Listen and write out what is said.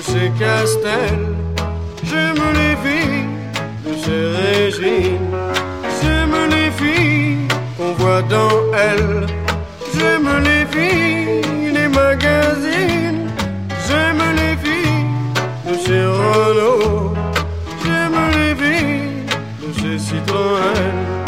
chez Castel. J'aime les filles de chez Régine. J'aime les filles qu'on voit dans Elle. J'aime les filles des magazines. J'aime les filles de chez Renault. J'aime les filles de chez Citroën.